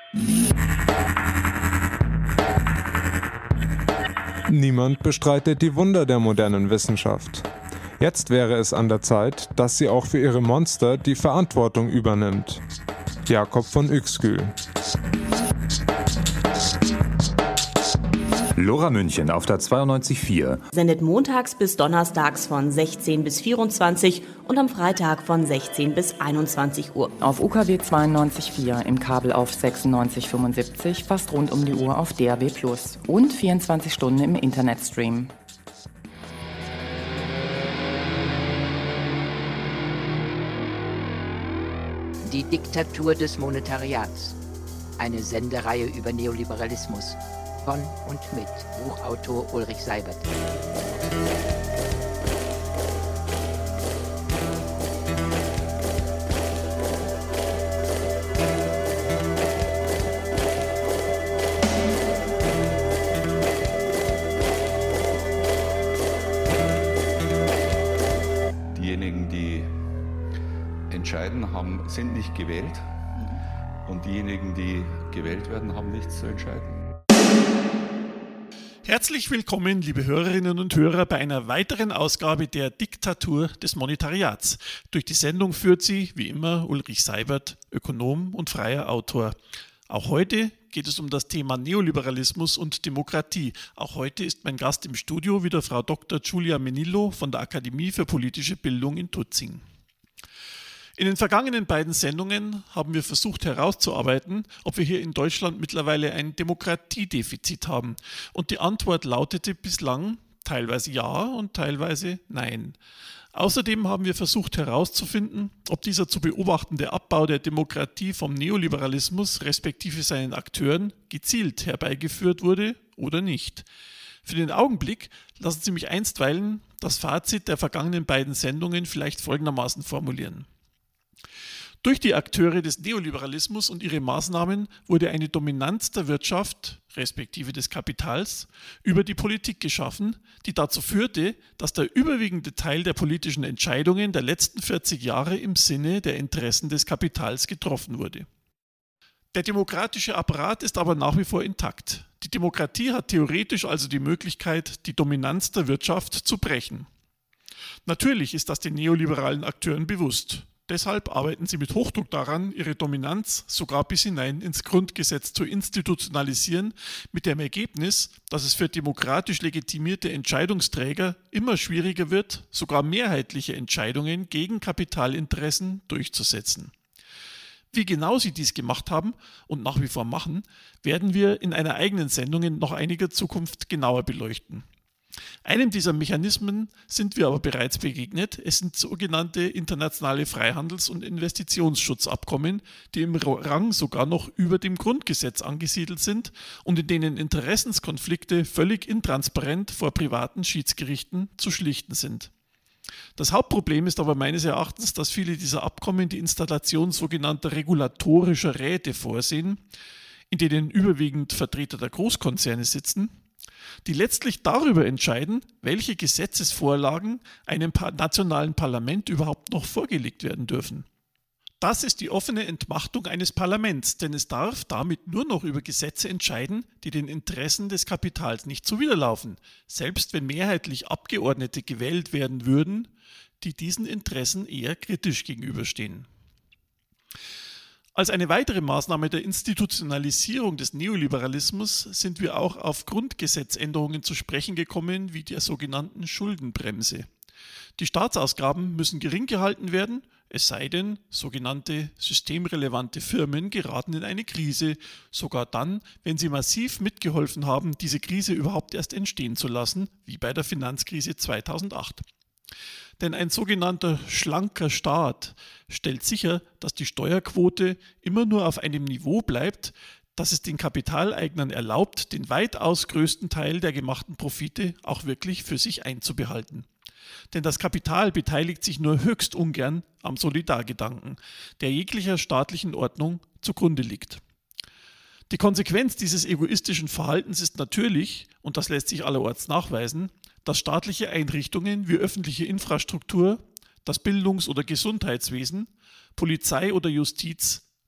Niemand bestreitet die Wunder der modernen Wissenschaft. Jetzt wäre es an der Zeit, dass sie auch für ihre Monster die Verantwortung übernimmt. Jakob von Uexküll. Lora München auf der 92.4. Sendet montags bis donnerstags von 16 bis 24 und am Freitag von 16 bis 21 Uhr. Auf UKW 92.4, im Kabel auf 96.75, fast rund um die Uhr auf DAB+ und 24 Stunden im Internetstream. Die Diktatur des Monetariats. Eine Sendereihe über Neoliberalismus. Von und mit Buchautor Ulrich Seibert. Diejenigen, die entscheiden, sind nicht gewählt. Und diejenigen, die gewählt werden, haben nichts zu entscheiden. Herzlich willkommen, liebe Hörerinnen und Hörer, bei einer weiteren Ausgabe der Diktatur des Monetariats. Durch die Sendung führt sie, wie immer, Ulrich Seibert, Ökonom und freier Autor. Auch heute geht es um das Thema Neoliberalismus und Demokratie. Auch heute ist mein Gast im Studio wieder Frau Dr. Giulia Menillo von der Akademie für politische Bildung in Tutzing. In den vergangenen beiden Sendungen haben wir versucht herauszuarbeiten, ob wir hier in Deutschland mittlerweile ein Demokratiedefizit haben. Und die Antwort lautete bislang teilweise ja und teilweise nein. Außerdem haben wir versucht herauszufinden, ob dieser zu beobachtende Abbau der Demokratie vom Neoliberalismus respektive seinen Akteuren gezielt herbeigeführt wurde oder nicht. Für den Augenblick lassen Sie mich einstweilen das Fazit der vergangenen beiden Sendungen vielleicht folgendermaßen formulieren. Durch die Akteure des Neoliberalismus und ihre Maßnahmen wurde eine Dominanz der Wirtschaft, respektive des Kapitals, über die Politik geschaffen, die dazu führte, dass der überwiegende Teil der politischen Entscheidungen der letzten 40 Jahre im Sinne der Interessen des Kapitals getroffen wurde. Der demokratische Apparat ist aber nach wie vor intakt. Die Demokratie hat theoretisch also die Möglichkeit, die Dominanz der Wirtschaft zu brechen. Natürlich ist das den neoliberalen Akteuren bewusst. Deshalb arbeiten sie mit Hochdruck daran, ihre Dominanz sogar bis hinein ins Grundgesetz zu institutionalisieren, mit dem Ergebnis, dass es für demokratisch legitimierte Entscheidungsträger immer schwieriger wird, sogar mehrheitliche Entscheidungen gegen Kapitalinteressen durchzusetzen. Wie genau sie dies gemacht haben und nach wie vor machen, werden wir in einer eigenen Sendung in noch einiger Zukunft genauer beleuchten. Einem dieser Mechanismen sind wir aber bereits begegnet. Es sind sogenannte internationale Freihandels- und Investitionsschutzabkommen, die im Rang sogar noch über dem Grundgesetz angesiedelt sind und in denen Interessenskonflikte völlig intransparent vor privaten Schiedsgerichten zu schlichten sind. Das Hauptproblem ist aber meines Erachtens, dass viele dieser Abkommen die Installation sogenannter regulatorischer Räte vorsehen, in denen überwiegend Vertreter der Großkonzerne sitzen, die letztlich darüber entscheiden, welche Gesetzesvorlagen einem nationalen Parlament überhaupt noch vorgelegt werden dürfen. Das ist die offene Entmachtung eines Parlaments, denn es darf damit nur noch über Gesetze entscheiden, die den Interessen des Kapitals nicht zuwiderlaufen, selbst wenn mehrheitlich Abgeordnete gewählt werden würden, die diesen Interessen eher kritisch gegenüberstehen. Als eine weitere Maßnahme der Institutionalisierung des Neoliberalismus sind wir auch auf Grundgesetzänderungen zu sprechen gekommen, wie der sogenannten Schuldenbremse. Die Staatsausgaben müssen gering gehalten werden, es sei denn, sogenannte systemrelevante Firmen geraten in eine Krise, sogar dann, wenn sie massiv mitgeholfen haben, diese Krise überhaupt erst entstehen zu lassen, wie bei der Finanzkrise 2008. Denn ein sogenannter schlanker Staat stellt sicher, dass die Steuerquote immer nur auf einem Niveau bleibt, das es den Kapitaleignern erlaubt, den weitaus größten Teil der gemachten Profite auch wirklich für sich einzubehalten. Denn das Kapital beteiligt sich nur höchst ungern am Solidargedanken, der jeglicher staatlichen Ordnung zugrunde liegt. Die Konsequenz dieses egoistischen Verhaltens ist natürlich, und das lässt sich allerorts nachweisen, dass staatliche Einrichtungen wie öffentliche Infrastruktur, das Bildungs- oder Gesundheitswesen, Polizei oder Justiz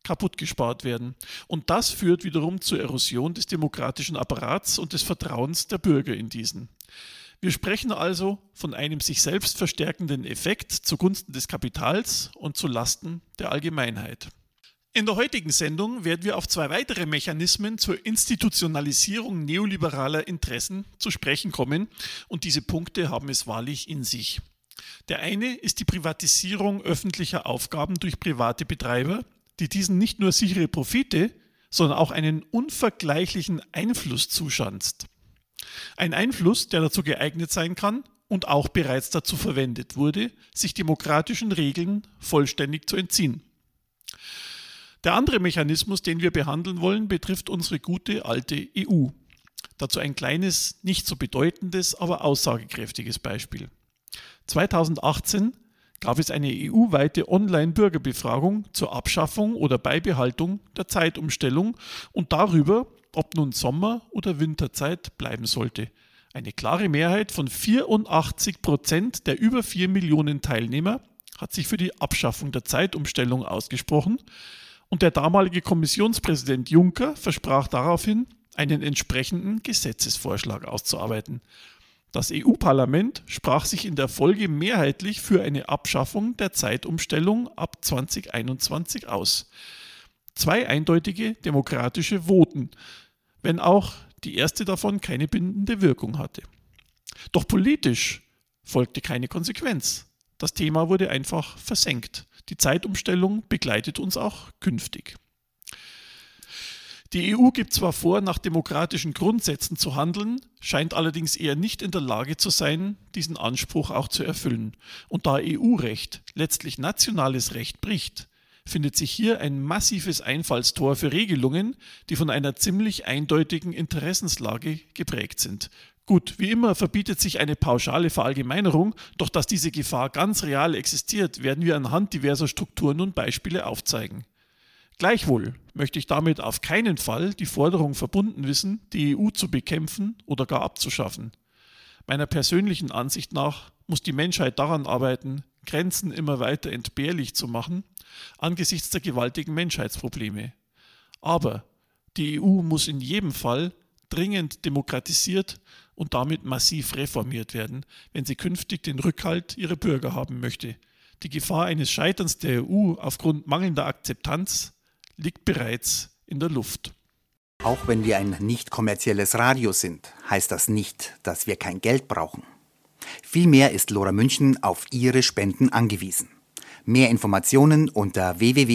kaputt gespart werden. Und das führt wiederum zur Erosion des demokratischen Apparats und des Vertrauens der Bürger in diesen. Wir sprechen also von einem sich selbst verstärkenden Effekt zugunsten des Kapitals und zu Lasten der Allgemeinheit. In der heutigen Sendung werden wir auf 2 weitere Mechanismen zur Institutionalisierung neoliberaler Interessen zu sprechen kommen und diese Punkte haben es wahrlich in sich. Der eine ist die Privatisierung öffentlicher Aufgaben durch private Betreiber, die diesen nicht nur sichere Profite, sondern auch einen unvergleichlichen Einfluss zuschanzt. Ein Einfluss, der dazu geeignet sein kann und auch bereits dazu verwendet wurde, sich demokratischen Regeln vollständig zu entziehen. Der andere Mechanismus, den wir behandeln wollen, betrifft unsere gute alte EU. Dazu ein kleines, nicht so bedeutendes, aber aussagekräftiges Beispiel. 2018 gab es eine EU-weite Online-Bürgerbefragung zur Abschaffung oder Beibehaltung der Zeitumstellung und darüber, ob nun Sommer- oder Winterzeit bleiben sollte. Eine klare Mehrheit von 84% der über 4 Millionen Teilnehmer hat sich für die Abschaffung der Zeitumstellung ausgesprochen und der damalige Kommissionspräsident Juncker versprach daraufhin, einen entsprechenden Gesetzesvorschlag auszuarbeiten. Das EU-Parlament sprach sich in der Folge mehrheitlich für eine Abschaffung der Zeitumstellung ab 2021 aus. 2 eindeutige demokratische Voten, wenn auch die erste davon keine bindende Wirkung hatte. Doch politisch folgte keine Konsequenz. Das Thema wurde einfach versenkt. Die Zeitumstellung begleitet uns auch künftig. Die EU gibt zwar vor, nach demokratischen Grundsätzen zu handeln, scheint allerdings eher nicht in der Lage zu sein, diesen Anspruch auch zu erfüllen. Und da EU-Recht letztlich nationales Recht bricht, findet sich hier ein massives Einfallstor für Regelungen, die von einer ziemlich eindeutigen Interessenslage geprägt sind. Gut, wie immer verbietet sich eine pauschale Verallgemeinerung, doch dass diese Gefahr ganz real existiert, werden wir anhand diverser Strukturen und Beispiele aufzeigen. Gleichwohl möchte ich damit auf keinen Fall die Forderung verbunden wissen, die EU zu bekämpfen oder gar abzuschaffen. Meiner persönlichen Ansicht nach muss die Menschheit daran arbeiten, Grenzen immer weiter entbehrlich zu machen, angesichts der gewaltigen Menschheitsprobleme. Aber die EU muss in jedem Fall dringend demokratisiert und damit massiv reformiert werden, wenn sie künftig den Rückhalt ihrer Bürger haben möchte. Die Gefahr eines Scheiterns der EU aufgrund mangelnder Akzeptanz liegt bereits in der Luft. Auch wenn wir ein nicht kommerzielles Radio sind, heißt das nicht, dass wir kein Geld brauchen. Vielmehr ist Lora München auf Ihre Spenden angewiesen. Mehr Informationen unter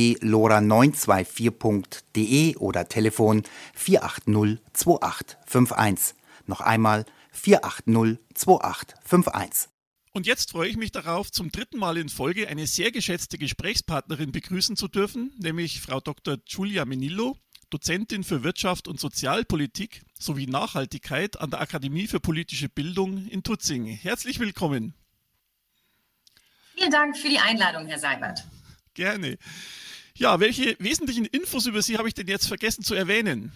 www.lora924.de oder Telefon 480 2851. Noch einmal 480 2851. Und jetzt freue ich mich darauf, zum 3. Mal in Folge eine sehr geschätzte Gesprächspartnerin begrüßen zu dürfen, nämlich Frau Dr. Giulia Menillo, Dozentin für Wirtschaft und Sozialpolitik sowie Nachhaltigkeit an der Akademie für politische Bildung in Tutzing. Herzlich willkommen. Vielen Dank für die Einladung, Herr Seibert. Gerne. Ja, welche wesentlichen Infos über Sie habe ich denn jetzt vergessen zu erwähnen?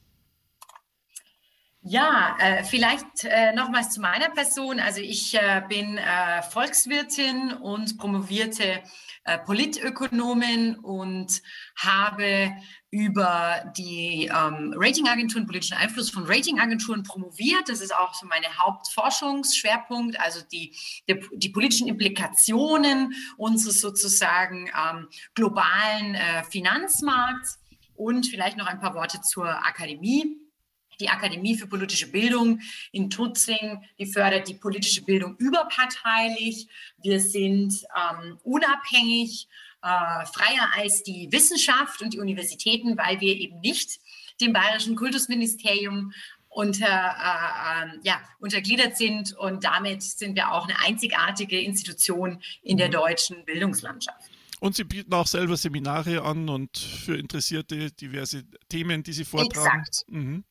Ja, vielleicht nochmals zu meiner Person. Also ich bin Volkswirtin und promovierte Politökonomin und habe über die Ratingagenturen, politischen Einfluss von Ratingagenturen promoviert. Das ist auch so mein Hauptforschungsschwerpunkt, also die politischen Implikationen unseres sozusagen globalen Finanzmarkts. Und vielleicht noch ein paar Worte zur Akademie. Die Akademie für politische Bildung in Tutzing, die fördert die politische Bildung überparteilich. Wir sind unabhängig, freier als die Wissenschaft und die Universitäten, weil wir eben nicht dem Bayerischen Kultusministerium untergliedert sind. Und damit sind wir auch eine einzigartige Institution in der deutschen Bildungslandschaft. Und Sie bieten auch selber Seminare an und für Interessierte diverse Themen, die Sie vortragen. Exakt.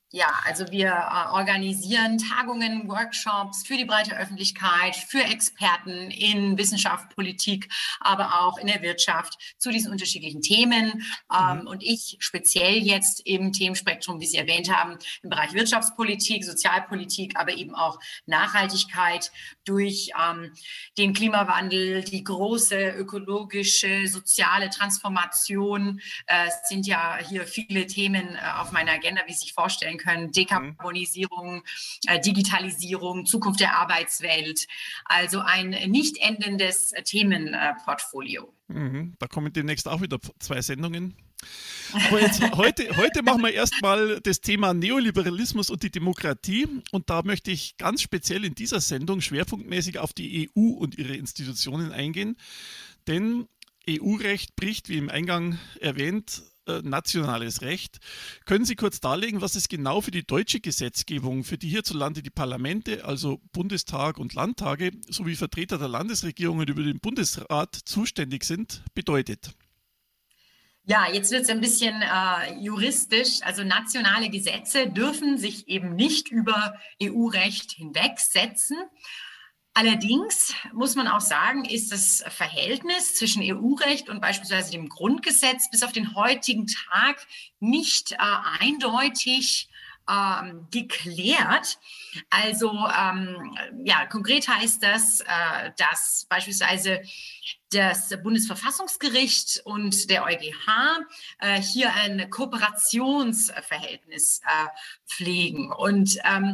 Ja, also wir organisieren Tagungen, Workshops für die breite Öffentlichkeit, für Experten in Wissenschaft, Politik, aber auch in der Wirtschaft zu diesen unterschiedlichen Themen. Und ich speziell jetzt im Themenspektrum, wie Sie erwähnt haben, im Bereich Wirtschaftspolitik, Sozialpolitik, aber eben auch Nachhaltigkeit durch den Klimawandel, die große ökologische, soziale Transformation sind ja hier viele Themen auf meiner Agenda, wie Sie sich vorstellen können. Dekarbonisierung, Digitalisierung, Zukunft der Arbeitswelt. Also ein nicht endendes Themenportfolio. Da kommen demnächst auch wieder 2 Sendungen. Aber jetzt, heute machen wir erstmal das Thema Neoliberalismus und die Demokratie. Und da möchte ich ganz speziell in dieser Sendung schwerpunktmäßig auf die EU und ihre Institutionen eingehen. Denn EU-Recht bricht, wie im Eingang erwähnt, nationales Recht. Können Sie kurz darlegen, was es genau für die deutsche Gesetzgebung, für die hierzulande die Parlamente, also Bundestag und Landtage, sowie Vertreter der Landesregierungen über den Bundesrat zuständig sind, bedeutet? Ja, jetzt wird es ein bisschen juristisch. Also nationale Gesetze dürfen sich eben nicht über EU-Recht hinwegsetzen. Allerdings muss man auch sagen, ist das Verhältnis zwischen EU-Recht und beispielsweise dem Grundgesetz bis auf den heutigen Tag nicht eindeutig geklärt. Also konkret heißt das, dass beispielsweise das Bundesverfassungsgericht und der EuGH hier ein Kooperationsverhältnis pflegen. Und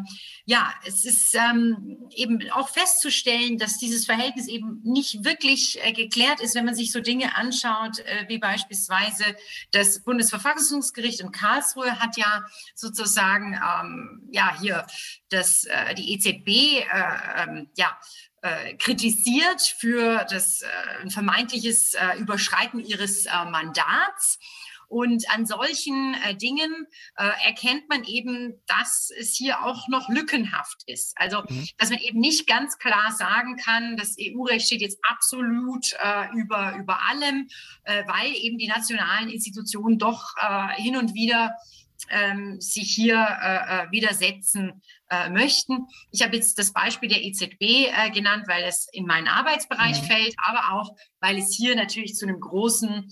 es ist eben auch festzustellen, dass dieses Verhältnis eben nicht wirklich geklärt ist, wenn man sich so Dinge anschaut, wie beispielsweise das Bundesverfassungsgericht in Karlsruhe hat ja sozusagen hier die EZB kritisiert für das ein vermeintliches Überschreiten ihres Mandats. Und an solchen Dingen erkennt man eben, dass es hier auch noch lückenhaft ist. Also, dass man eben nicht ganz klar sagen kann, das EU-Recht steht jetzt absolut über allem, weil eben die nationalen Institutionen doch hin und wieder sich hier widersetzen möchten. Ich habe jetzt das Beispiel der EZB genannt, weil es in meinen Arbeitsbereich fällt, aber auch, weil es hier natürlich zu einem großen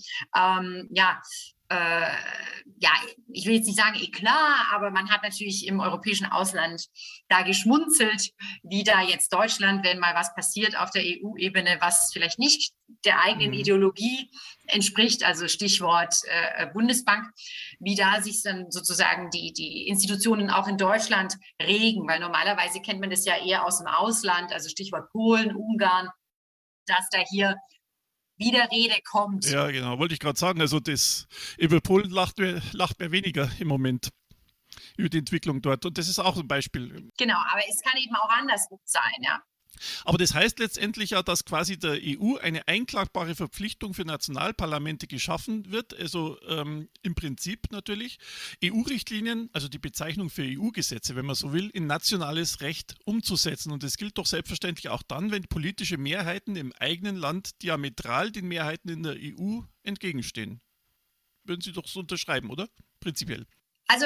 ich will jetzt nicht sagen Eklat, aber man hat natürlich im europäischen Ausland da geschmunzelt, wie da jetzt Deutschland, wenn mal was passiert auf der EU-Ebene, was vielleicht nicht der eigenen Ideologie entspricht, also Stichwort Bundesbank, wie da sich dann sozusagen die Institutionen auch in Deutschland regen, weil normalerweise kennt man das ja eher aus dem Ausland, also Stichwort Polen, Ungarn, dass da hier Widerrede kommt. Ja, genau, wollte ich gerade sagen. Also über Polen lacht mir weniger im Moment über die Entwicklung dort. Und das ist auch ein Beispiel. Genau, aber es kann eben auch andersrum sein, ja. Aber das heißt letztendlich ja, dass quasi der EU eine einklagbare Verpflichtung für Nationalparlamente geschaffen wird, also im Prinzip natürlich EU-Richtlinien, also die Bezeichnung für EU-Gesetze, wenn man so will, in nationales Recht umzusetzen. Und das gilt doch selbstverständlich auch dann, wenn politische Mehrheiten im eigenen Land diametral den Mehrheiten in der EU entgegenstehen. Würden Sie doch so unterschreiben, oder? Prinzipiell. Also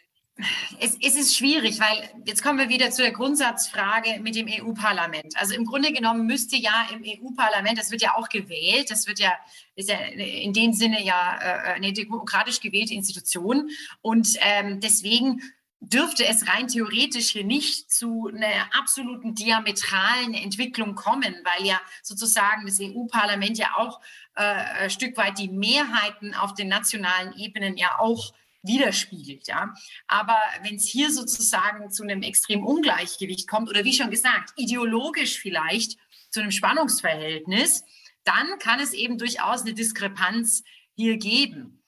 es ist schwierig, weil jetzt kommen wir wieder zu der Grundsatzfrage mit dem EU-Parlament. Also im Grunde genommen müsste ja im EU-Parlament, das wird ja auch gewählt, ist ja in dem Sinne ja eine demokratisch gewählte Institution und deswegen dürfte es rein theoretisch hier nicht zu einer absoluten diametralen Entwicklung kommen, weil ja sozusagen das EU-Parlament ja auch ein Stück weit die Mehrheiten auf den nationalen Ebenen ja auch widerspiegelt, ja. Aber wenn es hier sozusagen zu einem extremen Ungleichgewicht kommt oder wie schon gesagt, ideologisch vielleicht zu einem Spannungsverhältnis, dann kann es eben durchaus eine Diskrepanz hier geben.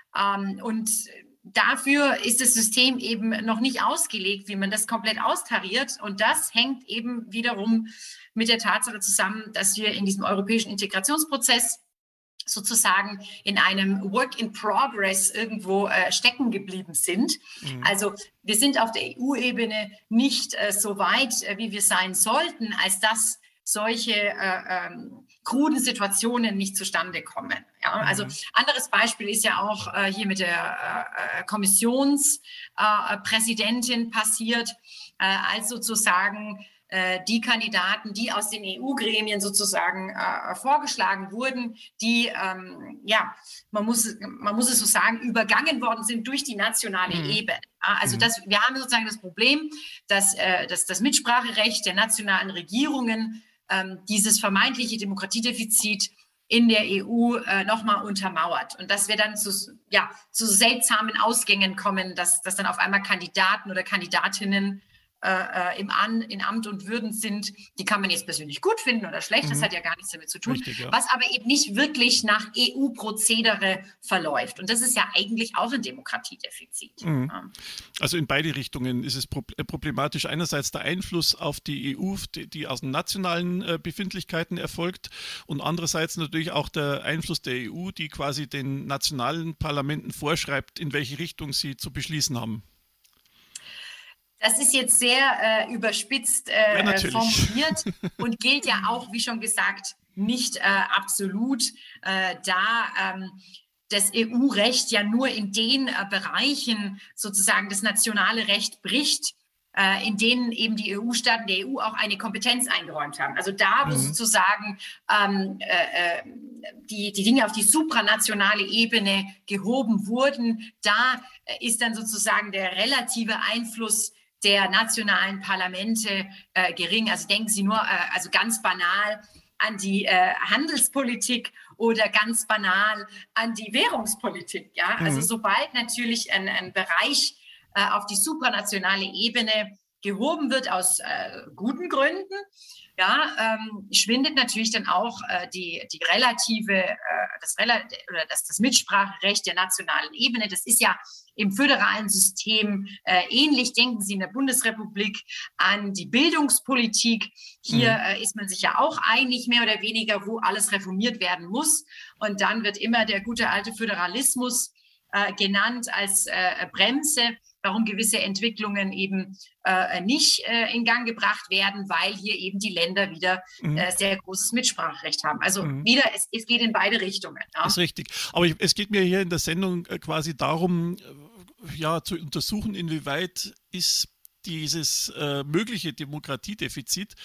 Und dafür ist das System eben noch nicht ausgelegt, wie man das komplett austariert. Und das hängt eben wiederum mit der Tatsache zusammen, dass wir in diesem europäischen Integrationsprozess sozusagen in einem Work in Progress irgendwo stecken geblieben sind. Also wir sind auf der EU-Ebene nicht so weit, wie wir sein sollten, als dass solche kruden Situationen nicht zustande kommen. Ja, also anderes Beispiel ist ja auch hier mit der Kommissionspräsidentin passiert, als sozusagen die Kandidaten, die aus den EU-Gremien sozusagen vorgeschlagen wurden, die, man muss es so sagen, übergangen worden sind durch die nationale Ebene. Also wir haben sozusagen das Problem, dass das Mitspracherecht der nationalen Regierungen dieses vermeintliche Demokratiedefizit in der EU nochmal untermauert. Und dass wir dann zu seltsamen Ausgängen kommen, dass dann auf einmal Kandidaten oder Kandidatinnen in Amt und Würden sind, die kann man jetzt persönlich gut finden oder schlecht, das hat ja gar nichts damit zu tun, richtig, ja. Was aber eben nicht wirklich nach EU-Prozedere verläuft. Und das ist ja eigentlich auch ein Demokratiedefizit. Also in beide Richtungen ist es problematisch. Einerseits der Einfluss auf die EU, die aus den nationalen Befindlichkeiten erfolgt, und andererseits natürlich auch der Einfluss der EU, die quasi den nationalen Parlamenten vorschreibt, in welche Richtung sie zu beschließen haben. Das ist jetzt sehr überspitzt formuliert und gilt ja auch, wie schon gesagt, nicht absolut, da das EU-Recht ja nur in den Bereichen sozusagen das nationale Recht bricht, in denen eben die EU-Staaten der EU auch eine Kompetenz eingeräumt haben. Also da, wo sozusagen die Dinge auf die supranationale Ebene gehoben wurden, da ist dann sozusagen der relative Einfluss der nationalen Parlamente gering. Also denken Sie nur, also ganz banal an die Handelspolitik oder ganz banal an die Währungspolitik. Ja? Also sobald natürlich ein Bereich auf die supranationale Ebene gehoben wird aus guten Gründen, schwindet natürlich dann auch das Mitspracherecht der nationalen Ebene. Das ist ja im föderalen System ähnlich. Denken Sie in der Bundesrepublik an die Bildungspolitik. Hier ist man sich ja auch einig, mehr oder weniger, wo alles reformiert werden muss. Und dann wird immer der gute alte Föderalismus genannt als Bremse, warum gewisse Entwicklungen eben nicht in Gang gebracht werden, weil hier eben die Länder wieder sehr großes Mitspracherecht haben. Also wieder, es geht in beide Richtungen. Ja. Das ist richtig. Aber es geht mir hier in der Sendung quasi darum, zu untersuchen, inwieweit ist dieses mögliche Demokratiedefizit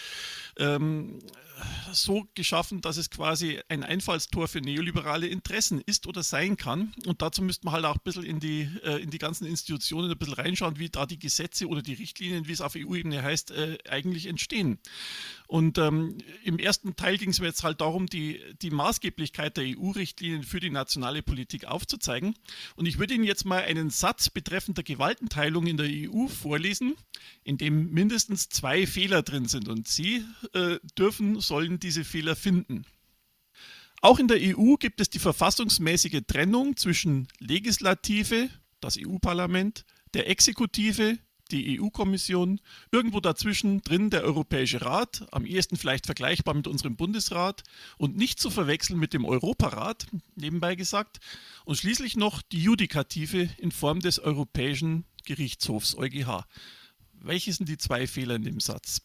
so geschaffen, dass es quasi ein Einfallstor für neoliberale Interessen ist oder sein kann. Und dazu müsste man halt auch ein bisschen in die ganzen Institutionen ein bisschen reinschauen, wie da die Gesetze oder die Richtlinien, wie es auf EU-Ebene heißt, eigentlich entstehen. Und im ersten Teil ging es mir jetzt halt darum, die Maßgeblichkeit der EU-Richtlinien für die nationale Politik aufzuzeigen. Und ich würde Ihnen jetzt mal einen Satz betreffend der Gewaltenteilung in der EU vorlesen, in dem mindestens 2 Fehler drin sind. Und Sie sollen diese Fehler finden. Auch in der EU gibt es die verfassungsmäßige Trennung zwischen Legislative, das EU-Parlament, der Exekutive, die EU-Kommission, irgendwo dazwischen drin der Europäische Rat, am ehesten vielleicht vergleichbar mit unserem Bundesrat und nicht zu verwechseln mit dem Europarat, nebenbei gesagt, und schließlich noch die Judikative in Form des Europäischen Gerichtshofs, EuGH. Welche sind die 2 Fehler in dem Satz?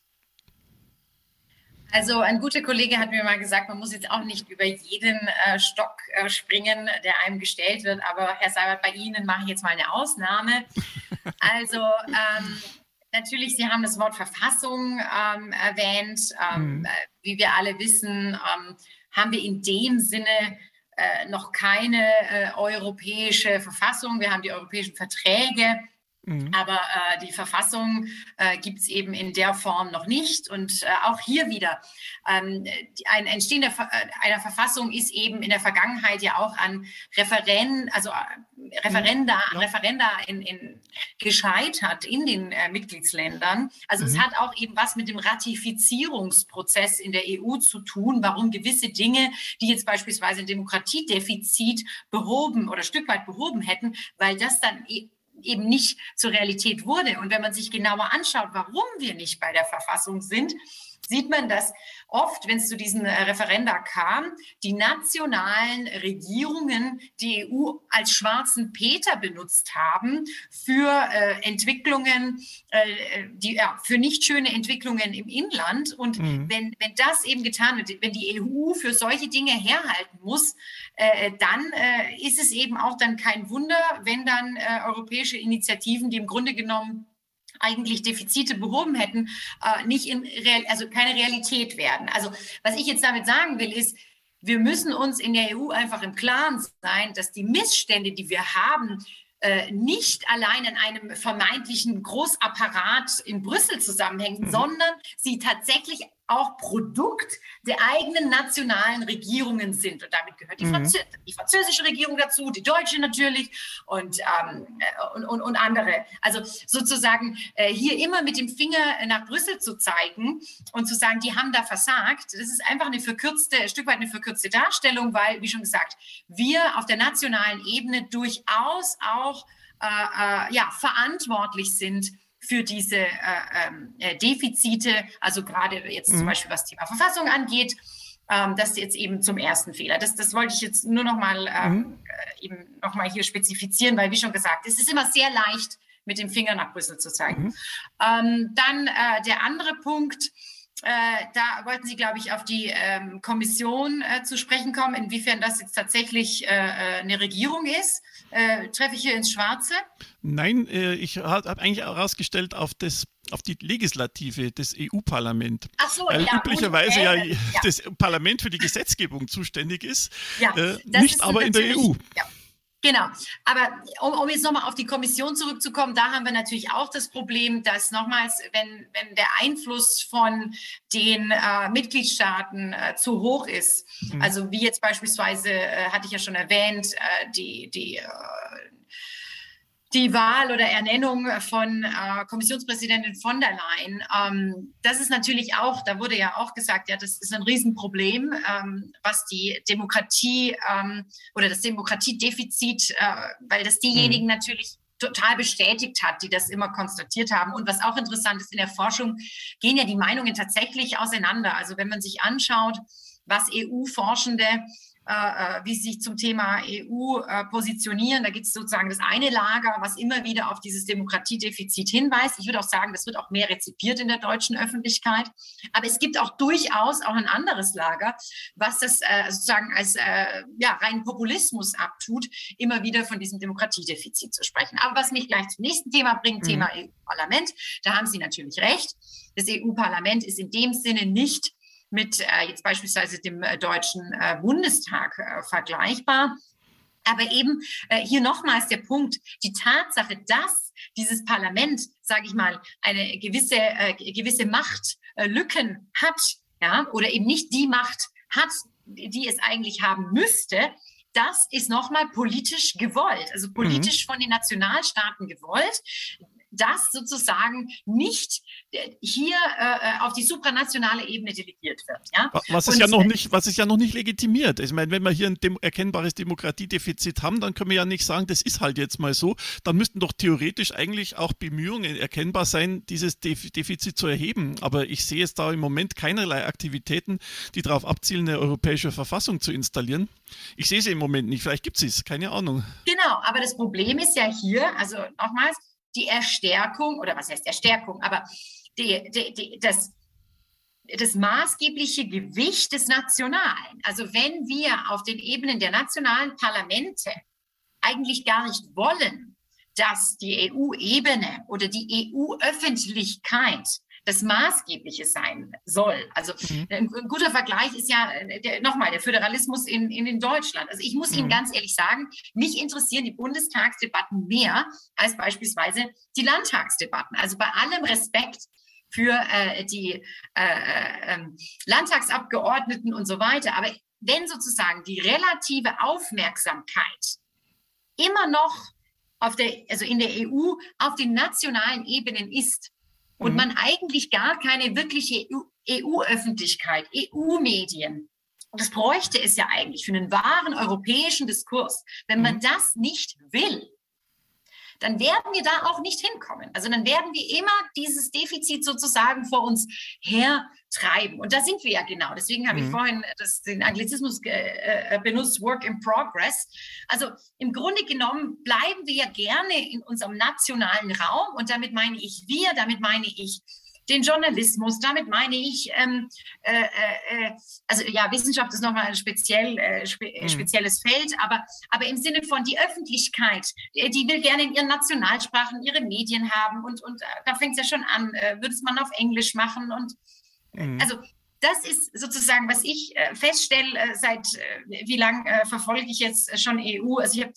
Also ein guter Kollege hat mir mal gesagt, man muss jetzt auch nicht über jeden Stock springen, der einem gestellt wird. Aber Herr Seibert, bei Ihnen mache ich jetzt mal eine Ausnahme. Also natürlich, Sie haben das Wort Verfassung erwähnt. Wie wir alle wissen, haben wir in dem Sinne noch keine europäische Verfassung. Wir haben die europäischen Verträge. Aber die Verfassung gibt es eben in der Form noch nicht. Und auch hier wieder, ein Entstehen einer Verfassung ist eben in der Vergangenheit ja auch an Referenda gescheitert in den Mitgliedsländern. Also es hat auch eben was mit dem Ratifizierungsprozess in der EU zu tun, warum gewisse Dinge, die jetzt beispielsweise ein Demokratiedefizit behoben oder ein Stück weit behoben hätten, weil das dann eben nicht zur Realität wurde. Und wenn man sich genauer anschaut, warum wir nicht bei der Verfassung sind, sieht man, dass oft, wenn es zu diesen Referenda kam, die nationalen Regierungen die EU als schwarzen Peter benutzt haben für Entwicklungen, für nicht schöne Entwicklungen im Inland. Und wenn das eben getan wird, wenn die EU für solche Dinge herhalten muss, dann ist es eben auch dann kein Wunder, wenn dann europäische Initiativen, die im Grunde genommen eigentlich Defizite behoben hätten, also keine Realität werden. Also was ich jetzt damit sagen will, ist, wir müssen uns in der EU einfach im Klaren sein, dass die Missstände, die wir haben, nicht allein in einem vermeintlichen Großapparat in Brüssel zusammenhängen, sondern sie tatsächlich auch Produkt der eigenen nationalen Regierungen sind. Und damit gehört die französische Regierung dazu, die deutsche natürlich und andere. Also sozusagen hier immer mit dem Finger nach Brüssel zu zeigen und zu sagen, die haben da versagt, das ist einfach ein Stück weit eine verkürzte Darstellung, weil, wie schon gesagt, wir auf der nationalen Ebene durchaus auch verantwortlich sind für diese Defizite, also gerade jetzt zum Beispiel was Thema Verfassung angeht, das jetzt eben zum ersten Fehler. Das wollte ich jetzt nur noch mal hier spezifizieren, weil wie schon gesagt, es ist immer sehr leicht, mit dem Finger nach Brüssel zu zeigen. Dann der andere Punkt, da wollten Sie, glaube ich, auf die Kommission zu sprechen kommen, inwiefern das jetzt tatsächlich eine Regierung ist. Treffe ich hier ins Schwarze? Nein, ich habe eigentlich herausgestellt auf die Legislative, das EU-Parlament. Ach so, üblicherweise das Parlament für die Gesetzgebung zuständig ist, nicht aber in der EU. Ja. Genau, aber um jetzt nochmal auf die Kommission zurückzukommen, da haben wir natürlich auch das Problem, dass nochmals, wenn der Einfluss von den Mitgliedstaaten zu hoch ist, also wie jetzt beispielsweise, hatte ich ja schon erwähnt, die Wahl oder Ernennung von Kommissionspräsidentin von der Leyen, das ist natürlich auch, da wurde ja auch gesagt, ja, das ist ein Riesenproblem, was die Demokratie oder das Demokratiedefizit, weil das diejenigen natürlich total bestätigt hat, die das immer konstatiert haben. Und was auch interessant ist, in der Forschung gehen ja die Meinungen tatsächlich auseinander. Also wenn man sich anschaut, was EU-Forschende wie sie sich zum Thema EU positionieren. Da gibt es sozusagen das eine Lager, was immer wieder auf dieses Demokratiedefizit hinweist. Ich würde auch sagen, das wird auch mehr rezipiert in der deutschen Öffentlichkeit. Aber es gibt auch durchaus auch ein anderes Lager, was das sozusagen als reinen Populismus abtut, immer wieder von diesem Demokratiedefizit zu sprechen. Aber was mich gleich zum nächsten Thema bringt, Thema EU-Parlament, da haben Sie natürlich recht. Das EU-Parlament ist in dem Sinne nicht mit jetzt beispielsweise dem Deutschen Bundestag vergleichbar. Aber eben hier nochmals der Punkt, die Tatsache, dass dieses Parlament, sage ich mal, eine gewisse Machtlücken hat, ja, oder eben nicht die Macht hat, die es eigentlich haben müsste, das ist nochmal politisch gewollt, also politisch von den Nationalstaaten gewollt, dass sozusagen nicht hier auf die supranationale Ebene delegiert wird. Ja? Was ist ja noch nicht legitimiert. Ich meine, wenn wir hier ein erkennbares Demokratiedefizit haben, dann können wir ja nicht sagen, das ist halt jetzt mal so. Dann müssten doch theoretisch eigentlich auch Bemühungen erkennbar sein, dieses Defizit zu erheben. Aber ich sehe jetzt da im Moment keinerlei Aktivitäten, die darauf abzielen, eine europäische Verfassung zu installieren. Ich sehe sie im Moment nicht. Vielleicht gibt es keine Ahnung. Genau, aber das Problem ist ja hier, also nochmals, die Erstärkung, oder was heißt Erstärkung, aber das maßgebliche Gewicht des Nationalen. Also wenn wir auf den Ebenen der nationalen Parlamente eigentlich gar nicht wollen, dass die EU-Ebene oder die EU-Öffentlichkeit das Maßgebliche sein soll. Also ein guter Vergleich ist ja der Föderalismus in Deutschland. Also ich muss Ihnen ganz ehrlich sagen, mich interessieren die Bundestagsdebatten mehr als beispielsweise die Landtagsdebatten. Also bei allem Respekt für die Landtagsabgeordneten und so weiter. Aber wenn sozusagen die relative Aufmerksamkeit immer noch in der EU auf den nationalen Ebenen ist, und man eigentlich gar keine wirkliche EU-Öffentlichkeit, EU-Medien, und das bräuchte es ja eigentlich für einen wahren europäischen Diskurs, wenn man das nicht will, dann werden wir da auch nicht hinkommen. Also dann werden wir immer dieses Defizit sozusagen vor uns hertreiben. Und da sind wir ja genau. Deswegen habe ich vorhin den Anglizismus benutzt, Work in Progress. Also im Grunde genommen bleiben wir ja gerne in unserem nationalen Raum. Und damit meine ich wir, damit meine ich den Journalismus, damit meine ich, also ja, Wissenschaft ist nochmal ein spezielles Feld, aber im Sinne von die Öffentlichkeit, die will gerne in ihren Nationalsprachen ihre Medien haben und da fängt es ja schon an, würde es man auf Englisch machen und also das ist sozusagen, was ich feststelle, seit wie lang verfolge ich jetzt schon EU? Also ich habe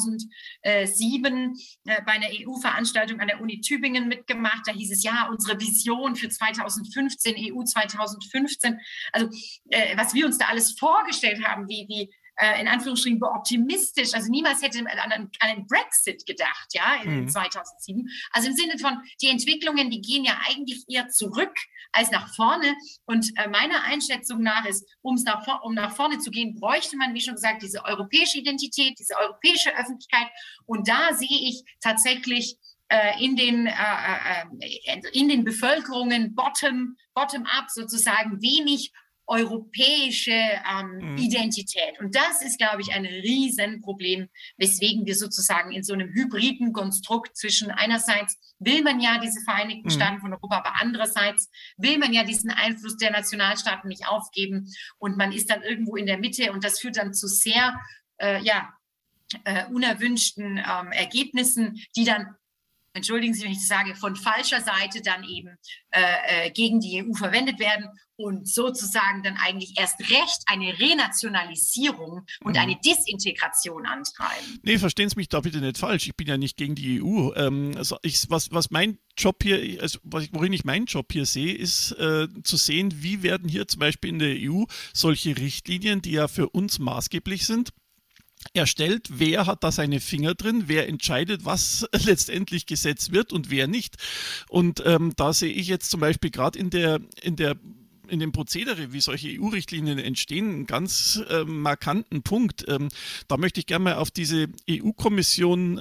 2007 bei einer EU-Veranstaltung an der Uni Tübingen mitgemacht. Da hieß es, ja, unsere Vision für 2015, EU 2015. Also was wir uns da alles vorgestellt haben, wie in Anführungsstrichen optimistisch, also niemals hätte an einen Brexit gedacht, ja, in 2007. Also im Sinne von, die Entwicklungen, die gehen ja eigentlich eher zurück als nach vorne. Und meiner Einschätzung nach ist, um nach vorne zu gehen, bräuchte man, wie schon gesagt, diese europäische Identität, diese europäische Öffentlichkeit. Und da sehe ich tatsächlich in den Bevölkerungen bottom-up sozusagen wenig europäische Identität. Und das ist, glaube ich, ein Riesenproblem, weswegen wir sozusagen in so einem hybriden Konstrukt zwischen einerseits will man ja diese Vereinigten Staaten von Europa, aber andererseits will man ja diesen Einfluss der Nationalstaaten nicht aufgeben und man ist dann irgendwo in der Mitte und das führt dann zu sehr unerwünschten Ergebnissen, die dann, entschuldigen Sie, wenn ich das sage, von falscher Seite dann eben gegen die EU verwendet werden und sozusagen dann eigentlich erst recht eine Renationalisierung und eine Disintegration antreiben. Nee, verstehen Sie mich da bitte nicht falsch. Ich bin ja nicht gegen die EU. Was mein Job hier, also worin ich meinen Job hier sehe, ist zu sehen, wie werden hier zum Beispiel in der EU solche Richtlinien, die ja für uns maßgeblich sind, erstellt, wer hat da seine Finger drin, wer entscheidet, was letztendlich gesetzt wird und wer nicht. Und da sehe ich jetzt zum Beispiel gerade in dem Prozedere, wie solche EU-Richtlinien entstehen, einen ganz markanten Punkt. Da möchte ich gerne mal auf diese EU-Kommission,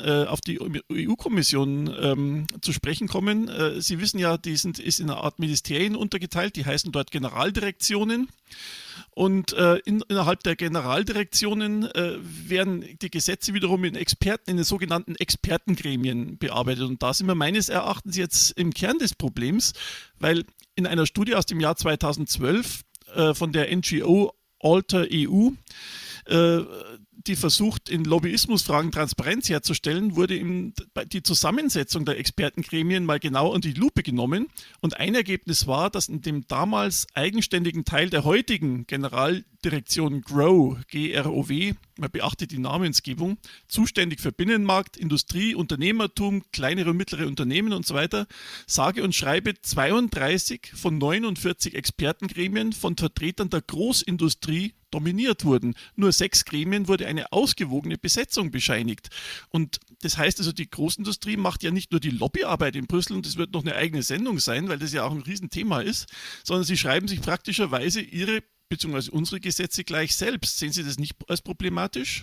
zu sprechen kommen. Sie wissen ja, ist in einer Art Ministerien untergeteilt, die heißen dort Generaldirektionen. Und innerhalb der Generaldirektionen werden die Gesetze wiederum in den sogenannten Expertengremien bearbeitet. Und da sind wir meines Erachtens jetzt im Kern des Problems, weil in einer Studie aus dem Jahr 2012 von der NGO Alter EU, die versucht, in Lobbyismusfragen Transparenz herzustellen, wurde die Zusammensetzung der Expertengremien mal genau unter die Lupe genommen. Und ein Ergebnis war, dass in dem damals eigenständigen Teil der heutigen Generaldirektion GROW, G-R-O-W, man beachtet die Namensgebung, zuständig für Binnenmarkt, Industrie, Unternehmertum, kleinere und mittlere Unternehmen und so weiter, sage und schreibe 32 von 49 Expertengremien von Vertretern der Großindustrie dominiert wurden. Nur 6 Gremien wurde eine ausgewogene Besetzung bescheinigt. Und das heißt also, die Großindustrie macht ja nicht nur die Lobbyarbeit in Brüssel, und das wird noch eine eigene Sendung sein, weil das ja auch ein Riesenthema ist, sondern sie schreiben sich praktischerweise ihre bzw. unsere Gesetze gleich selbst. Sehen Sie das nicht als problematisch?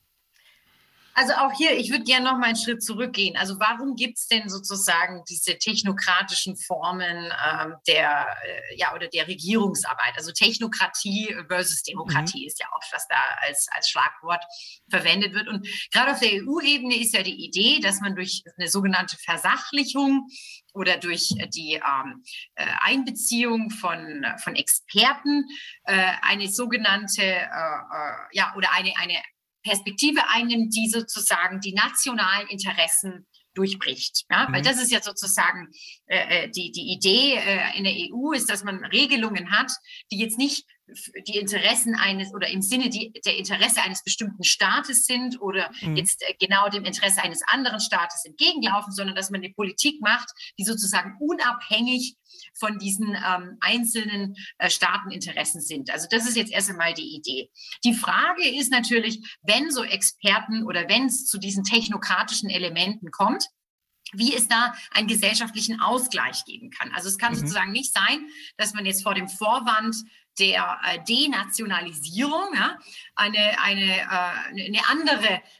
Also auch hier, ich würde gerne noch mal einen Schritt zurückgehen. Also warum gibt es denn sozusagen diese technokratischen Formen der Regierungsarbeit? Also Technokratie versus Demokratie ist ja oft, was da als Schlagwort verwendet wird. Und gerade auf der EU-Ebene ist ja die Idee, dass man durch eine sogenannte Versachlichung oder durch die Einbeziehung von Experten eine sogenannte oder eine Perspektive einnimmt, die sozusagen die nationalen Interessen durchbricht. Ja? Weil das ist ja sozusagen die Idee in der EU ist, dass man Regelungen hat, die jetzt nicht die Interessen oder im Sinne der Interesse eines bestimmten Staates sind oder jetzt genau dem Interesse eines anderen Staates entgegenlaufen, sondern dass man eine Politik macht, die sozusagen unabhängig von diesen einzelnen Staateninteressen sind. Also das ist jetzt erst einmal die Idee. Die Frage ist natürlich, wenn so Experten oder wenn es zu diesen technokratischen Elementen kommt, wie es da einen gesellschaftlichen Ausgleich geben kann. Also es kann sozusagen nicht sein, dass man jetzt vor dem Vorwand der Denationalisierung eine andere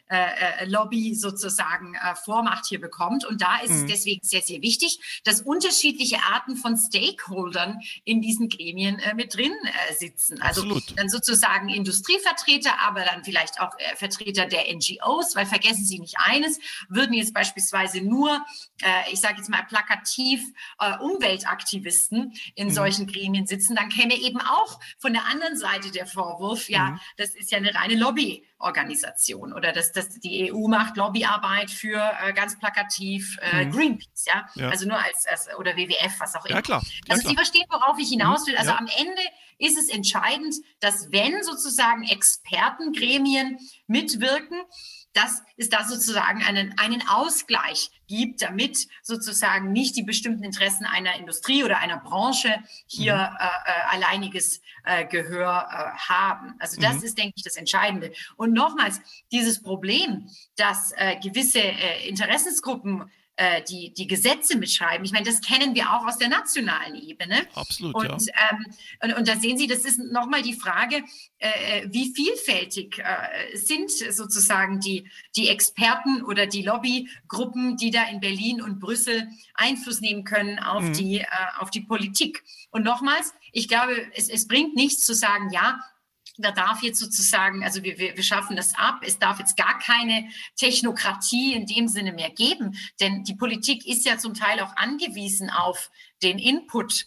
Lobby sozusagen Vormacht hier bekommt. Und da ist es deswegen sehr, sehr wichtig, dass unterschiedliche Arten von Stakeholdern in diesen Gremien mit drin sitzen. Also dann sozusagen Industrievertreter, aber dann vielleicht auch Vertreter der NGOs, weil vergessen Sie nicht eines, würden jetzt beispielsweise nur, ich sage jetzt mal plakativ, Umweltaktivisten in solchen Gremien sitzen, dann käme eben auch von der anderen Seite der Vorwurf, das ist ja eine reine Lobbyorganisation oder dass die EU macht Lobbyarbeit für ganz plakativ Greenpeace, also nur als oder WWF, was auch immer. Ja, klar. Also Sie verstehen, worauf ich hinaus will. Also am Ende ist es entscheidend, dass wenn sozusagen Expertengremien mitwirken, dass es da sozusagen einen Ausgleich gibt, damit sozusagen nicht die bestimmten Interessen einer Industrie oder einer Branche hier alleiniges Gehör haben. Also das ist, denke ich, das Entscheidende. Und nochmals, dieses Problem, dass gewisse Interessensgruppen die Gesetze mitschreiben. Ich meine, das kennen wir auch aus der nationalen Ebene. Absolut, und da sehen Sie, das ist nochmal die Frage, wie vielfältig sind sozusagen die Experten oder die Lobbygruppen, die da in Berlin und Brüssel Einfluss nehmen können auf die Politik. Und nochmals, ich glaube, es bringt nichts zu sagen, da darf jetzt sozusagen, also wir schaffen das ab, es darf jetzt gar keine Technokratie in dem Sinne mehr geben, denn die Politik ist ja zum Teil auch angewiesen auf den Input